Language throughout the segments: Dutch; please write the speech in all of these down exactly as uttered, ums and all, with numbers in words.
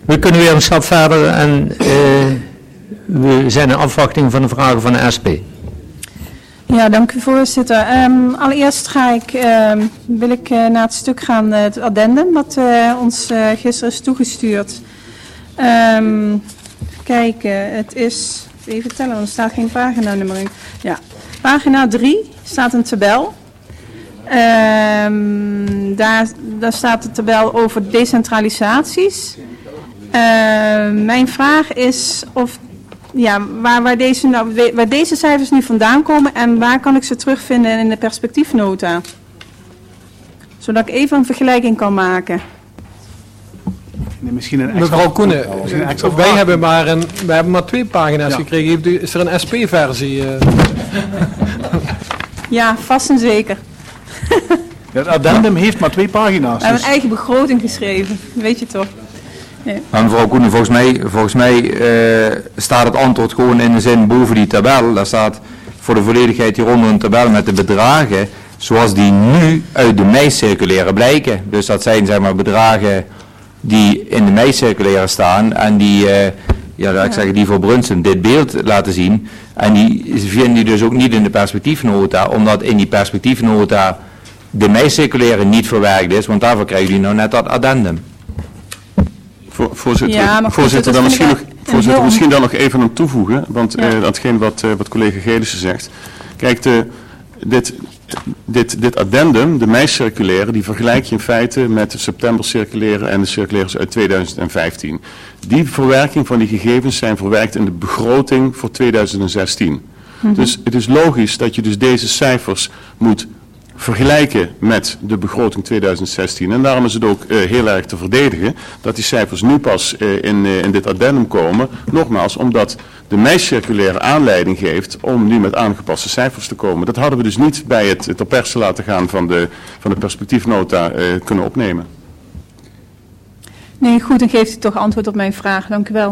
We kunnen weer een stap verder en uh, we zijn in afwachting van de vragen van de S P. Ja, dank u voorzitter. Um, allereerst ga ik, uh, wil ik uh, naar het stuk gaan, uh, het addendum, wat uh, ons uh, gisteren is toegestuurd. Um, kijken, het is, even tellen, want er staat geen paginanummering. Ja, pagina drie staat een tabel. Um, daar, daar staat de tabel over decentralisaties. Uh, mijn vraag is of, ja, waar, waar, deze, nou, waar deze cijfers nu vandaan komen en waar kan ik ze terugvinden in de perspectiefnota? Zodat ik even een vergelijking kan maken. Nee, misschien een extra Mevrouw Koenen, extra wij hebben maar, een, wij hebben maar twee pagina's ja. gekregen. Is er een S P-versie? Uh? Ja, vast en zeker. Het addendum heeft maar twee pagina's. We hebben dus... een eigen begroting geschreven, weet je toch? Nee. Maar mevrouw Koenen, volgens mij, volgens mij uh, staat het antwoord gewoon in de zin boven die tabel. Daar staat voor de volledigheid hieronder een tabel met de bedragen zoals die nu uit de mei-circulaire blijken. Dus dat zijn zeg maar bedragen die in de mei-circulaire staan en die, uh, ja, laat ik zeggen, die voor Brunsum dit beeld laten zien. En die vinden die dus ook niet in de perspectiefnota, omdat in die perspectiefnota de mei-circulaire niet verwerkt is, want daarvoor krijgen jullie nou net dat addendum. Voor, voorzitter, ja, maar voorzitter, dan misschien, nog, voorzitter misschien dan nog even aan toevoegen, want ja. uh, datgene wat, uh, wat collega Gelissen zegt. Kijk, de, dit, dit, dit addendum, de mei-circulaire, die vergelijk je in feite met de september-circulaire en de circulaires uit tweeduizend vijftien. Die verwerking van die gegevens zijn verwerkt in de begroting voor tweeduizend zestien. Mm-hmm. Dus het is logisch dat je dus deze cijfers moet vergelijken met de begroting tweeduizend zestien. En daarom is het ook uh, heel erg te verdedigen dat die cijfers nu pas uh, in, uh, in dit addendum komen. Nogmaals, omdat de mei-circulaire aanleiding geeft om nu met aangepaste cijfers te komen. Dat hadden we dus niet bij het ter perse laten gaan van de, van de perspectiefnota uh, kunnen opnemen. Nee, goed, dan geeft u toch antwoord op mijn vraag. Dank u wel.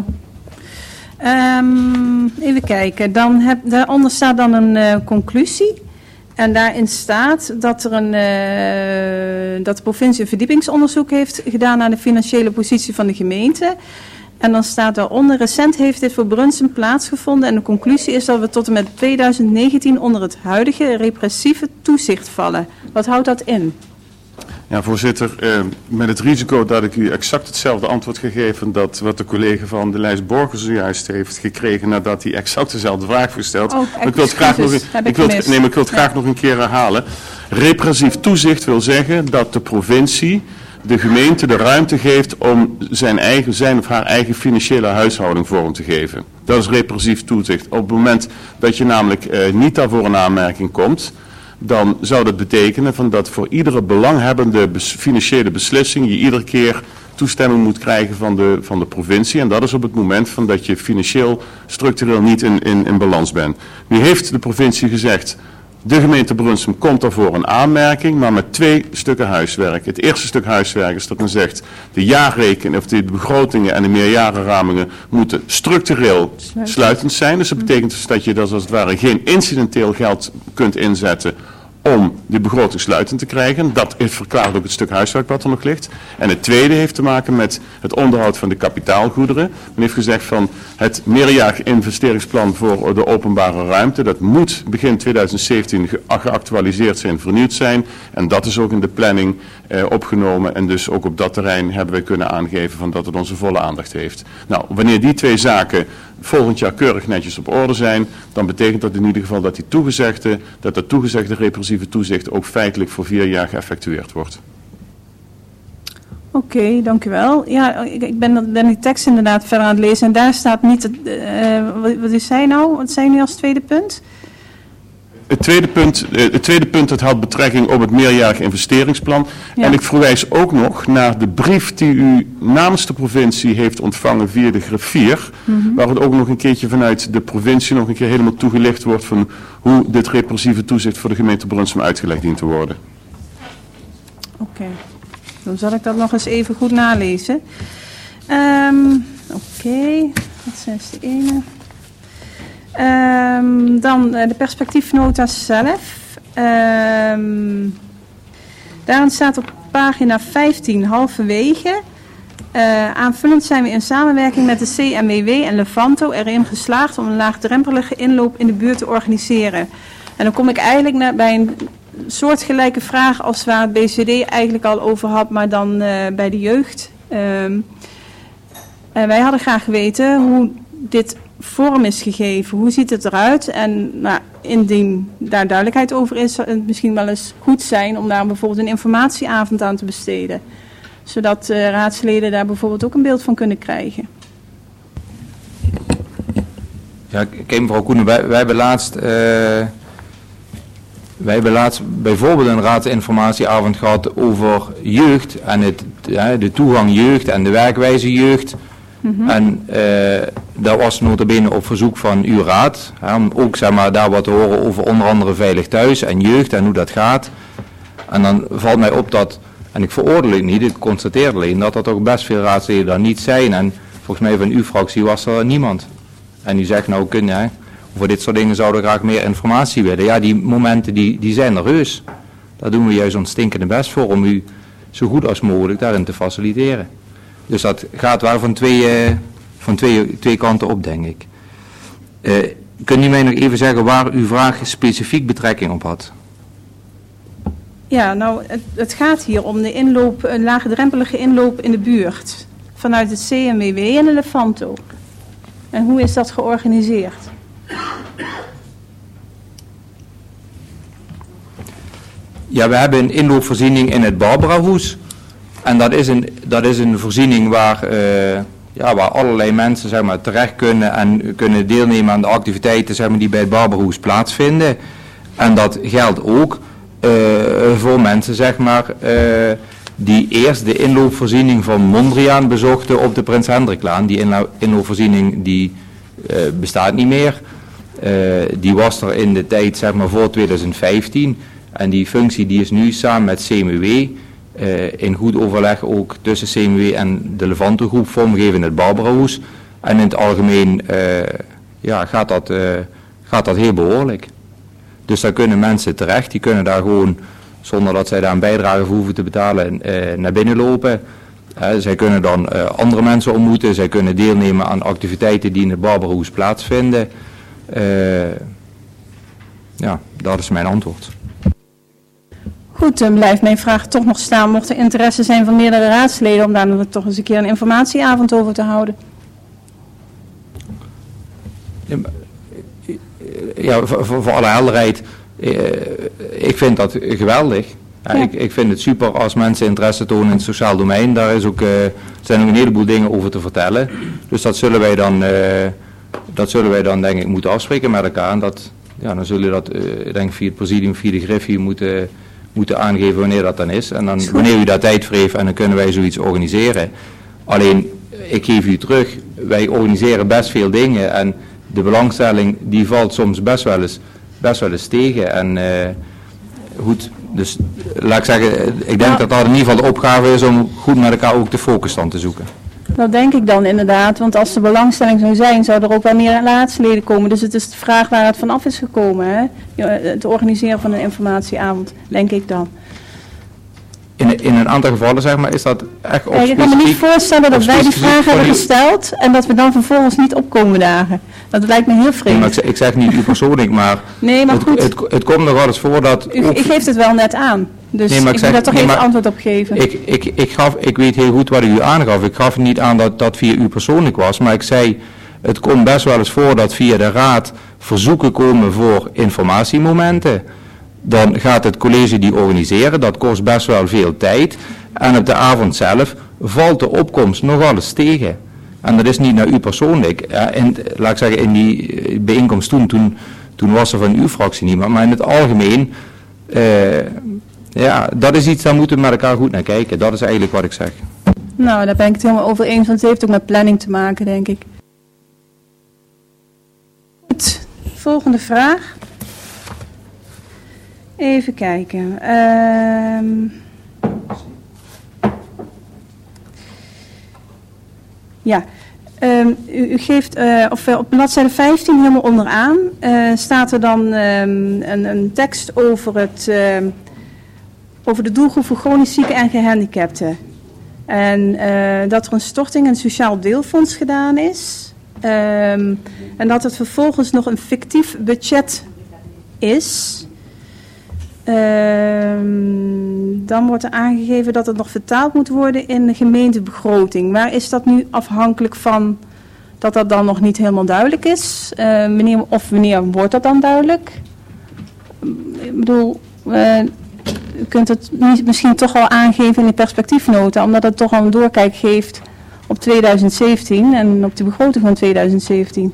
Um, even kijken. Dan heb, daaronder staat dan een uh, conclusie. En daarin staat dat, er een, uh, dat de provincie een verdiepingsonderzoek heeft gedaan naar de financiële positie van de gemeente. En dan staat daaronder, recent heeft dit voor Brunsum plaatsgevonden. En de conclusie is dat we tot en met tweeduizend negentien onder het huidige repressieve toezicht vallen. Wat houdt dat in? Ja, voorzitter, eh, met het risico dat ik u exact hetzelfde antwoord gegeven dat wat de collega van de lijst Borgen zojuist heeft gekregen nadat hij exact dezelfde vraag gesteld. Oh, ik wil het graag nog, een, ik wil, nee, maar ik wil het graag ja. nog een keer herhalen. Repressief toezicht wil zeggen dat de provincie de gemeente de ruimte geeft om zijn, eigen, zijn of haar eigen financiële huishouding vorm te geven. Dat is repressief toezicht. Op het moment dat je namelijk eh, niet daarvoor in aanmerking komt, dan zou dat betekenen van dat voor iedere belanghebbende bes- financiële beslissing je iedere keer toestemming moet krijgen van de, van de provincie. En dat is op het moment van dat je financieel, structureel niet in, in, in balans bent. Nu heeft de provincie gezegd, de gemeente Brunsum komt daarvoor een aanmerking, maar met twee stukken huiswerk. Het eerste stuk huiswerk is dat men zegt, de jaarrekening of de begrotingen en de meerjarenramingen moeten structureel sluitend, sluitend zijn. Dus dat betekent dus dat je dat als het ware geen incidenteel geld kunt inzetten om de begroting sluitend te krijgen. Dat verklaart ook het stuk huiswerk wat er nog ligt. En het tweede heeft te maken met het onderhoud van de kapitaalgoederen. Men heeft gezegd van het meerjarig investeringsplan voor de openbare ruimte, dat moet begin tweeduizend zeventien ge- geactualiseerd zijn, vernieuwd zijn. En dat is ook in de planning eh, opgenomen. En dus ook op dat terrein hebben wij kunnen aangeven van dat het onze volle aandacht heeft. Nou, wanneer die twee zaken volgend jaar keurig netjes op orde zijn, dan betekent dat in ieder geval dat die toegezegde, dat dat toegezegde repressieve toezicht ook feitelijk voor vier jaar geëffectueerd wordt. Oké, okay, dank u wel. Ja, ik, ik ben, ben die tekst inderdaad verder aan het lezen en daar staat niet, het, uh, wat, wat is zij nou? Wat zei u nu als tweede punt? Het tweede punt, het tweede punt dat had betrekking op het meerjarig investeringsplan. Ja. En ik verwijs ook nog naar de brief die u namens de provincie heeft ontvangen via de griffier. Mm-hmm. Waar het ook nog een keertje vanuit de provincie nog een keer helemaal toegelicht wordt van hoe dit repressieve toezicht voor de gemeente Brunsum uitgelegd dient te worden. Oké, okay. Dan zal ik dat nog eens even goed nalezen. Um, Oké, okay. dat is de ene. Um, dan uh, de perspectiefnota zelf. Um, daarin staat op pagina vijftien halverwege. Uh, aanvullend zijn we in samenwerking met de C M W W en Levanto erin geslaagd om een laagdrempelige inloop in de buurt te organiseren. En dan kom ik eigenlijk naar, bij een soortgelijke vraag als waar het B C D eigenlijk al over had, maar dan uh, bij de jeugd. Uh, en wij hadden graag geweten hoe dit vorm is gegeven. Hoe ziet het eruit? En nou, indien daar duidelijkheid over is, zou het misschien wel eens goed zijn om daar bijvoorbeeld een informatieavond aan te besteden. Zodat uh, raadsleden daar bijvoorbeeld ook een beeld van kunnen krijgen. Ja, kijk mevrouw Koenen, wij, wij hebben laatst... Uh, wij hebben laatst bijvoorbeeld een raadsinformatieavond gehad over jeugd en het, ja, de toegang jeugd en de werkwijze jeugd. Mm-hmm. En uh, dat was nota bene op verzoek van uw raad. Hè, om ook zeg maar, daar wat te horen over onder andere veilig thuis en jeugd en hoe dat gaat. En dan valt mij op dat, en ik veroordeel het niet, ik constateer alleen dat er toch best veel raadsleden daar niet zijn. En volgens mij van uw fractie was er niemand. En u zegt nou, kun je, over dit soort dingen zouden we graag meer informatie willen. Ja, die momenten die, die zijn er heus. Daar doen we juist ons stinkende best voor om u zo goed als mogelijk daarin te faciliteren. Dus dat gaat wel van twee, uh, van twee, twee kanten op, denk ik. Uh, kunt u mij nog even zeggen waar uw vraag specifiek betrekking op had? Ja, nou, het, het gaat hier om de inloop, een laagdrempelige inloop in de buurt. Vanuit het C M W W en de Levanto. En hoe is dat georganiseerd? Ja, we hebben een inloopvoorziening in het Barbarahoes. En dat is een, dat is een voorziening waar, uh, ja, waar allerlei mensen zeg maar, terecht kunnen en kunnen deelnemen aan de activiteiten zeg maar, die bij het Barbarahoes plaatsvinden. En dat geldt ook uh, voor mensen zeg maar, uh, die eerst de inloopvoorziening van Mondriaan bezochten op de Prins Hendriklaan. Die inlo- inloopvoorziening die, uh, bestaat niet meer. Uh, die was er in de tijd zeg maar, voor twintig vijftien. En die functie die is nu samen met C M W W... Uh, in goed overleg ook tussen C M W W en de Levanto groep vormgeven in het Barbarahoes. En in het algemeen uh, ja, gaat, dat, uh, gaat dat heel behoorlijk. Dus daar kunnen mensen terecht, die kunnen daar gewoon, zonder dat zij daar een bijdrage voor hoeven te betalen, uh, naar binnen lopen. Uh, zij kunnen dan uh, andere mensen ontmoeten, zij kunnen deelnemen aan activiteiten die in het Barbarahoes plaatsvinden. Uh, ja, dat is mijn antwoord. Goed, dan blijft mijn vraag toch nog staan. Mocht er interesse zijn van meerdere raadsleden om daar nog toch eens een keer een informatieavond over te houden? Ja, voor, voor alle helderheid, eh, ik vind dat geweldig. Ja, ja. Ik, ik vind het super als mensen interesse tonen in het sociaal domein. Daar is ook, uh, zijn ook een heleboel dingen over te vertellen. Dus dat zullen wij dan, uh, dat zullen wij dan denk ik moeten afspreken met elkaar. En dat, ja, dan zullen we dat, uh, denk ik via het presidium, via de Griffie moeten... moeten aangeven wanneer dat dan is. En dan, wanneer u daar tijd voor heeft, en dan kunnen wij zoiets organiseren. Alleen, ik geef u terug, wij organiseren best veel dingen en de belangstelling die valt soms best wel eens, best wel eens tegen. En uh, goed, dus laat ik zeggen, ik denk ja. dat dat in ieder geval de opgave is om goed met elkaar ook de focus dan te zoeken. Dat denk ik dan inderdaad, want als de belangstelling zou zijn, zou er ook wel meer raadsleden komen. Dus het is de vraag waar het vanaf is gekomen, hè? Het organiseren van een informatieavond, denk ik dan. In, in een aantal gevallen, zeg maar, is dat echt op ja, ik kan me niet voorstellen dat wij die vraag hebben gesteld en dat we dan vervolgens niet opkomen dagen. Dat lijkt me heel vreemd. Nee, maar ik, zeg, ik zeg niet u persoonlijk, maar, nee, maar het, goed. het, het, het komt nog wel eens voor dat... U, ik geef het wel net aan, dus nee, ik, ik zeg, moet daar toch nee, even antwoord op geven. Ik, ik, ik, gaf, ik weet heel goed wat u aangaf. Ik gaf niet aan dat dat via u persoonlijk was, maar ik zei... Het komt best wel eens voor dat via de raad verzoeken komen voor informatiemomenten. Dan gaat het college die organiseren, dat kost best wel veel tijd. En op de avond zelf valt de opkomst nogal eens tegen. En dat is niet naar u persoonlijk. Ja, en, laat ik zeggen, in die bijeenkomst toen, toen, toen was er van uw fractie niemand. Maar in het algemeen, uh, ja, dat is iets, daar moeten we met elkaar goed naar kijken. Dat is eigenlijk wat ik zeg. Nou, daar ben ik het helemaal over eens, want het heeft ook met planning te maken, denk ik. Goed, volgende vraag. Even kijken. Um, ja, um, u, u geeft, uh, of uh, op bladzijde vijftien helemaal onderaan, uh, staat er dan um, een, een tekst over, het, uh, over de doelgroep voor chronisch zieken en gehandicapten. En uh, dat er een storting in het sociaal deelfonds gedaan is. Um, en dat het vervolgens nog een fictief budget is. Um, dan wordt er aangegeven dat het nog vertaald moet worden in de gemeentebegroting. Waar is dat nu afhankelijk van dat dat dan nog niet helemaal duidelijk is? Uh, wanneer, of wanneer wordt dat dan duidelijk? Ik bedoel, uh, u kunt het misschien toch wel aangeven in de perspectiefnota, omdat het toch al een doorkijk geeft op tweeduizend zeventien en op de begroting van tweeduizend zeventien.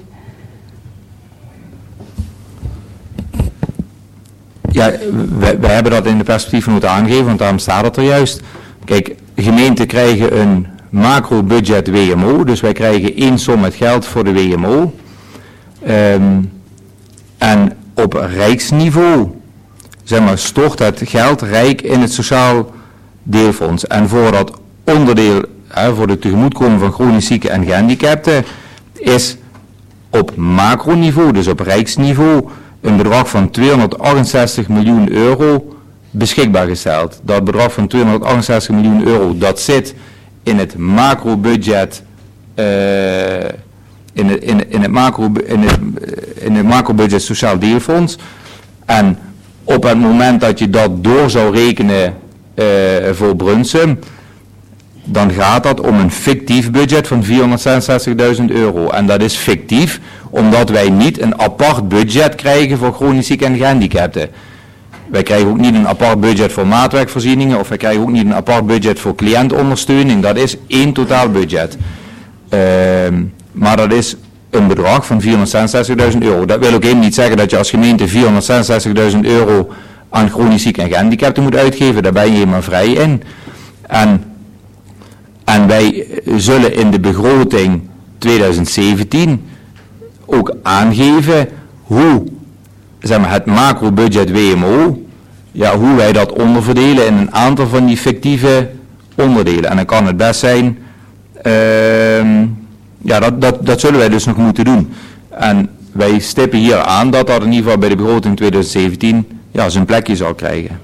Ja, we, we hebben dat in de perspectiefnota aangegeven, want daarom staat het er juist. Kijk, gemeenten krijgen een macro-budget W M O, dus wij krijgen één som met geld voor de W M O. Um, en op rijksniveau, zeg maar, stort het geld rijk in het sociaal deelfonds. En voor dat onderdeel, hè, voor de tegemoetkoming van chronisch zieken en gehandicapten, is op macroniveau, dus op rijksniveau, een bedrag van tweehonderdachtenzestig miljoen euro beschikbaar gesteld. Dat bedrag van tweehonderdachtenzestig miljoen euro, dat zit in het macrobudget, uh, in het, in, in het macro, in het, in het macrobudget sociaal deelfonds. En op het moment dat je dat door zou rekenen uh, voor Brunsum, dan gaat dat om een fictief budget van vierhonderdzesenzestigduizend euro. En dat is fictief, omdat wij niet een apart budget krijgen voor chronisch zieken en gehandicapten. Wij krijgen ook niet een apart budget voor maatwerkvoorzieningen, of wij krijgen ook niet een apart budget voor cliëntondersteuning. Dat is één totaal budget. Uh, maar dat is een bedrag van vierhonderdzesenzestigduizend euro. Dat wil ook helemaal niet zeggen dat je als gemeente vierhonderdzesenzestigduizend euro aan chronisch zieken en gehandicapten moet uitgeven. Daar ben je helemaal vrij in. En, en wij zullen in de begroting tweeduizend zeventien ook aangeven hoe, zeg maar, het macrobudget W M O, ja, hoe wij dat onderverdelen in een aantal van die fictieve onderdelen. En dan kan het best zijn, uh, ja, dat, dat, dat zullen wij dus nog moeten doen. En wij stippen hier aan dat dat in ieder geval bij de begroting tweeduizend zeventien ja, zijn plekje zal krijgen.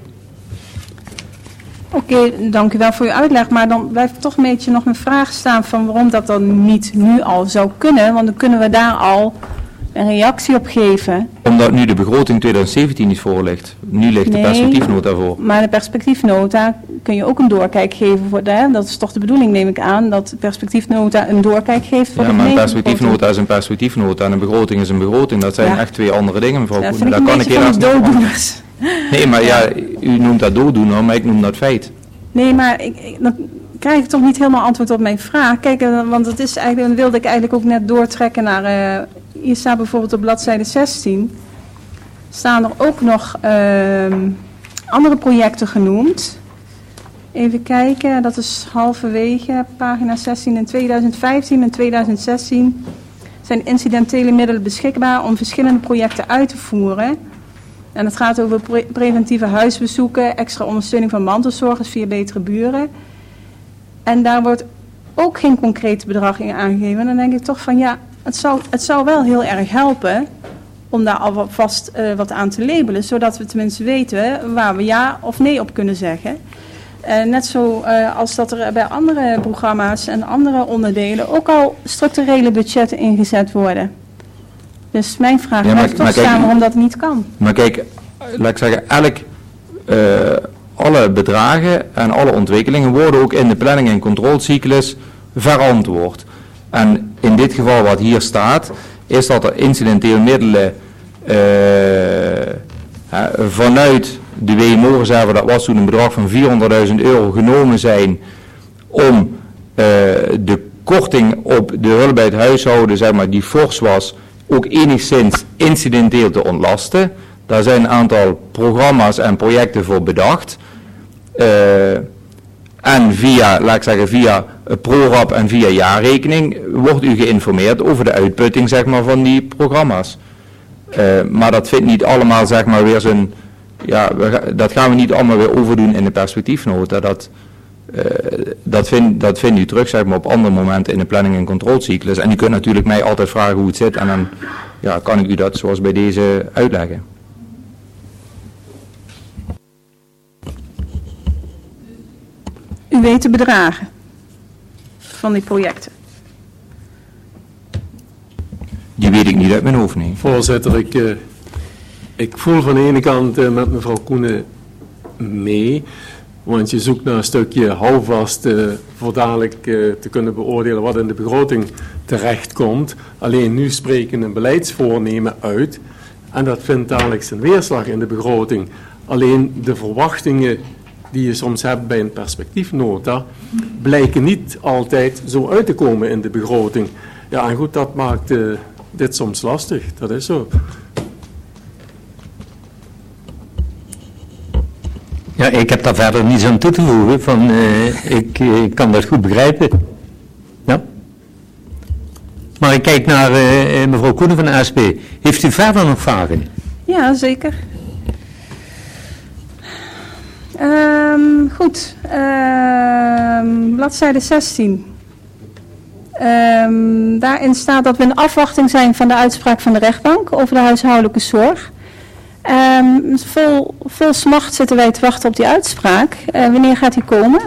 Oké, okay, dank u wel voor uw uitleg, maar dan blijft toch een beetje nog een vraag staan van waarom dat dan niet nu al zou kunnen, want dan kunnen we daar al een reactie op geven. Omdat nu de begroting tweeduizend zeventien niet voor ligt. Nu ligt nee, de perspectiefnota voor. Maar de perspectiefnota kun je ook een doorkijk geven voor de, hè? Dat is toch de bedoeling, neem ik aan, dat de perspectiefnota een doorkijk geeft voor ja, de maar een perspectiefnota is een perspectiefnota en een begroting is een begroting. Dat zijn ja. echt twee andere dingen, mevrouw ja, Koen. Daar kan ik helaas dooddoeners. Nee, maar ja, u noemt dat dooddoener, maar ik noem dat feit. Nee, maar ik, ik, dan krijg ik toch niet helemaal antwoord op mijn vraag. Kijk, want het is eigenlijk, dan wilde ik eigenlijk ook net doortrekken naar, uh, hier staat bijvoorbeeld op bladzijde zestien, staan er ook nog uh, andere projecten genoemd. Even kijken, dat is halverwege, pagina zestien. In tweeduizend vijftien en tweeduizend zestien zijn incidentele middelen beschikbaar om verschillende projecten uit te voeren. En het gaat over pre- preventieve huisbezoeken, extra ondersteuning van mantelzorgers via betere buren. En daar wordt ook geen concrete bedrag in aangegeven. En dan denk ik toch van ja, het zou, het zou wel heel erg helpen om daar alvast uh, wat aan te labelen. Zodat we tenminste weten waar we ja of nee op kunnen zeggen. Uh, net zo uh, als dat er bij andere programma's en andere onderdelen ook al structurele budgetten ingezet worden. Dus mijn vraag ja, blijft toch staan waarom dat niet kan. Maar kijk, laat ik zeggen, elk, uh, alle bedragen en alle ontwikkelingen worden ook in de planning- en controlecyclus verantwoord. En in dit geval wat hier staat, is dat er incidenteel middelen uh, uh, vanuit de W M O-reserve, dat was toen een bedrag van vierhonderdduizend euro, genomen zijn om uh, de korting op de hulp bij het huishouden, zeg maar, die fors was, ook enigszins incidenteel te ontlasten. Daar zijn een aantal programma's en projecten voor bedacht. Uh, en via, laat ik zeggen, via ProRap en via jaarrekening wordt u geïnformeerd over de uitputting, zeg maar, van die programma's. Uh, maar dat vindt niet allemaal, zeg maar, weer zijn, ja, we, dat gaan we niet allemaal weer overdoen in de perspectiefnota. Dat, uh, dat, vind, dat vindt u terug, zeg maar, op andere momenten in de planning- en controlecyclus. En u kunt natuurlijk mij altijd vragen hoe het zit en dan ja, kan ik u dat zoals bij deze uitleggen. U weet de bedragen? van die projecten? Die weet ik niet uit mijn hoofd, nee. Voorzitter, ik, uh, ik voel van de ene kant uh, met mevrouw Koenen mee, want je zoekt naar een stukje houvast uh, voor dadelijk uh, te kunnen beoordelen wat in de begroting terechtkomt. Alleen nu spreken een beleidsvoornemen uit en dat vindt dadelijk zijn weerslag in de begroting. Alleen de verwachtingen die je soms hebt bij een perspectiefnota blijken niet altijd zo uit te komen in de begroting. Ja, en goed, dat maakt uh, dit soms lastig, dat is zo. Ja, ik heb daar verder niets aan toe te voegen, van, uh, ik, ik kan dat goed begrijpen. Ja. Maar ik kijk naar uh, mevrouw Koenen van de S P. Heeft u verder nog vragen? Ja, zeker. Um, goed, um, bladzijde zestien. Um, daarin staat dat we in afwachting zijn van de uitspraak van de rechtbank over de huishoudelijke zorg. Um, vol, vol smacht zitten wij te wachten op die uitspraak. Uh, wanneer gaat die komen?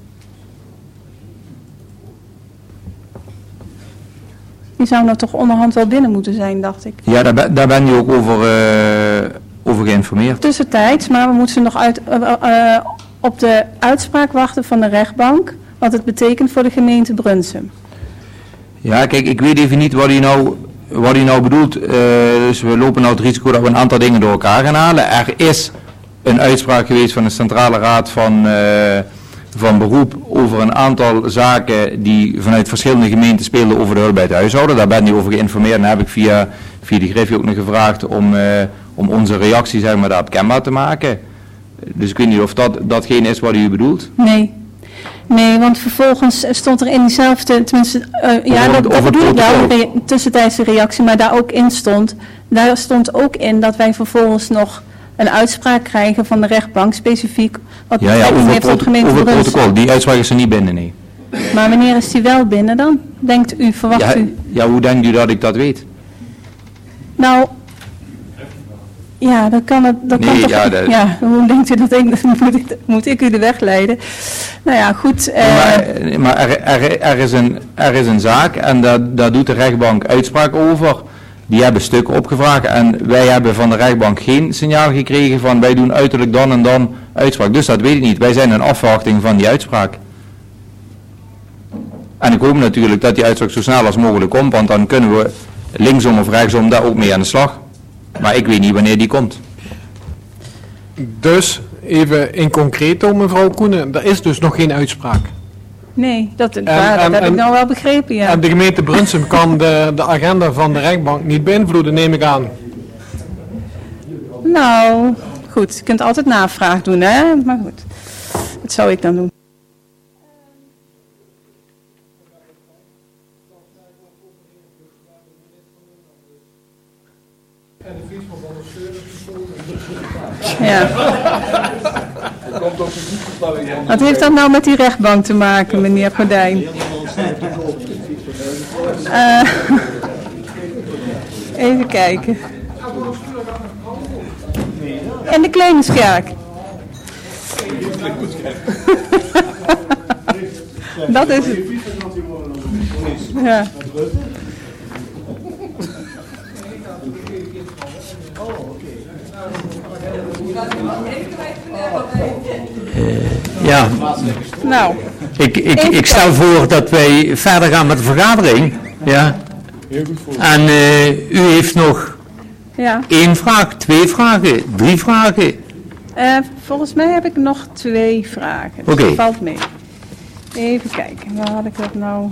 Die zou nou toch onderhand wel binnen moeten zijn, dacht ik. Ja, daar, ben, daar ben je ook over, uh, over geïnformeerd. Tussentijds, maar we moeten nog uit, uh, uh, op de uitspraak wachten van de rechtbank, wat het betekent voor de gemeente Brunsum. Ja, kijk, ik weet even niet wat u nou, wat u nou bedoelt. Uh, dus we lopen nou het risico dat we een aantal dingen door elkaar gaan halen. Er is een uitspraak geweest van de Centrale Raad van, uh, van Beroep over een aantal zaken die vanuit verschillende gemeenten speelden over de hulp bij het huishouden. Daar ben je over geïnformeerd en heb ik via, via die griffie ook nog gevraagd om, uh, om onze reactie, zeg maar, daarop kenbaar te maken. Dus ik weet niet of dat datgene is wat u bedoelt. Nee. Nee, want vervolgens stond er in diezelfde, tenminste, uh, ja, dat, dat bedoel ik wel, een re- tussentijdse reactie, maar daar ook in stond, daar stond ook in dat wij vervolgens nog een uitspraak krijgen van de rechtbank, specifiek, wat ja, ja, over, heeft op gemeente over het Brunsum. protocol. Die uitspraak is er niet binnen, nee. Maar wanneer is die wel binnen dan? Denkt u, verwacht ja, u? Ja, hoe denkt u dat ik dat weet? Nou... Ja, dat kan het. Dat nee, kan toch, ja, dat... ja, hoe denkt u dat ik, moet ik, moet ik u de weg leiden? Nou ja, goed. Uh... Maar, maar er, er, er, is een, er is een zaak en daar, daar doet de rechtbank uitspraak over. Die hebben stukken opgevraagd en wij hebben van de rechtbank geen signaal gekregen van wij doen uiterlijk dan en dan uitspraak. Dus dat weet ik niet. Wij zijn in afwachting van die uitspraak. En ik hoop natuurlijk dat die uitspraak zo snel als mogelijk komt, want dan kunnen we linksom of rechtsom daar ook mee aan de slag. Maar ik weet niet wanneer die komt. Dus, even in concreto, mevrouw Koenen, er is dus nog geen uitspraak. Nee, dat, en, waar, dat en, heb en, ik nou wel begrepen, ja. En de gemeente Brunsum kan de, de agenda van de rechtbank niet beïnvloeden, neem ik aan. Nou, goed, je kunt altijd navraag doen, hè. Maar goed, wat zou ik dan doen? Ja. Wat heeft dat nou met die rechtbank te maken, meneer Gordijn? Uh, even kijken. En de Clemenskerk. Dat is het. Ja. Uh, ja. Nou. Ik, ik, ik stel voor dat wij verder gaan met de vergadering. Ja. En uh, u heeft nog ja. één vraag, twee vragen, drie vragen. Uh, volgens mij heb ik nog twee vragen. Dus Oké. dat valt mee. Even kijken, waar had ik dat nou?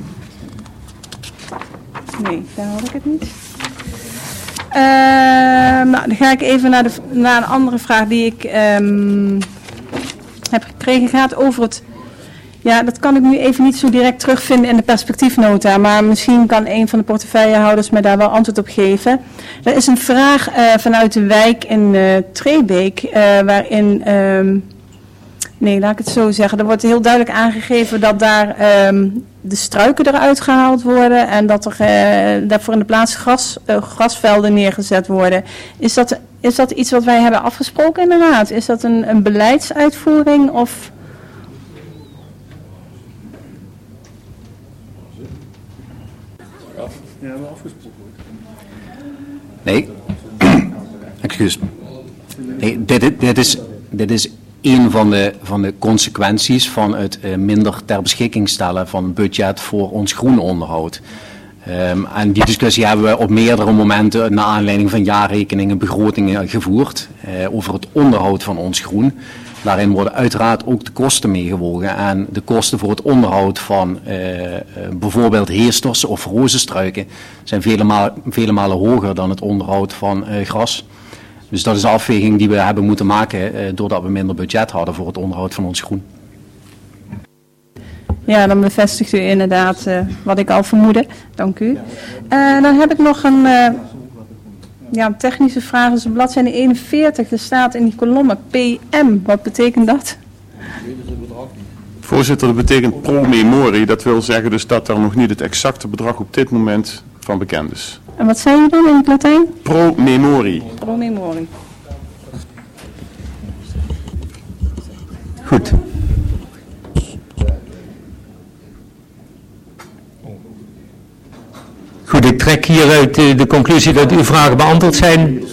Nee, daar had ik het niet. Uh, nou, dan ga ik even naar, de, naar een andere vraag die ik um, heb gekregen. Gaat over het... Ja, dat kan ik nu even niet zo direct terugvinden in de perspectiefnota. Maar misschien kan een van de portefeuillehouders mij daar wel antwoord op geven. Er is een vraag uh, vanuit de wijk in uh, Treebeek. Uh, waarin... Um, nee, laat ik het zo zeggen. Er wordt heel duidelijk aangegeven dat daar um, de struiken eruit gehaald worden. En dat er uh, daarvoor in de plaats gras, uh, grasvelden neergezet worden. Is dat, is dat iets wat wij hebben afgesproken in de raad? Is dat een, een beleidsuitvoering of... Nee, excuus. Nee, dit, dit, is, dit is een van de, van de consequenties van het uh, minder ter beschikking stellen van budget voor ons groenonderhoud. Um, en die discussie hebben we op meerdere momenten naar aanleiding van jaarrekeningen, begrotingen gevoerd uh, over het onderhoud van ons groen. Daarin worden uiteraard ook de kosten meegewogen en de kosten voor het onderhoud van uh, uh, bijvoorbeeld heesters of rozenstruiken zijn vele, ma- vele malen hoger dan het onderhoud van uh, gras. Dus dat is de afweging die we hebben moeten maken uh, doordat we minder budget hadden voor het onderhoud van ons groen. Ja, dan bevestigt u inderdaad uh, wat ik al vermoedde. Dank u. Uh, dan heb ik nog een uh, ja, technische vraag. Dus op bladzijde eenenveertig, er staat in die kolommen P M. Wat betekent dat? Voorzitter, dat betekent pro memorie. Dat wil zeggen dus dat er nog niet het exacte bedrag op dit moment van bekend is. En wat zei je dan in het Latijn? Pro memorie. Pro memorie. Goed. Goed, ik trek hieruit de conclusie dat uw vragen beantwoord zijn.